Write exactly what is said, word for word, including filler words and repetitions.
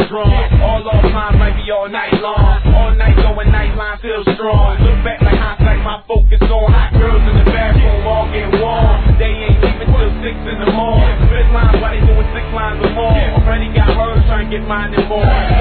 strong. All offline might be all night long. All night going, night line feel strong. Look back like hindsight, my focus on hot girls in the bathroom, all get warm. They ain't leaving till six in the morning. Spit lines, why they doing six lines or more? Already got hers, trying to get mine and more.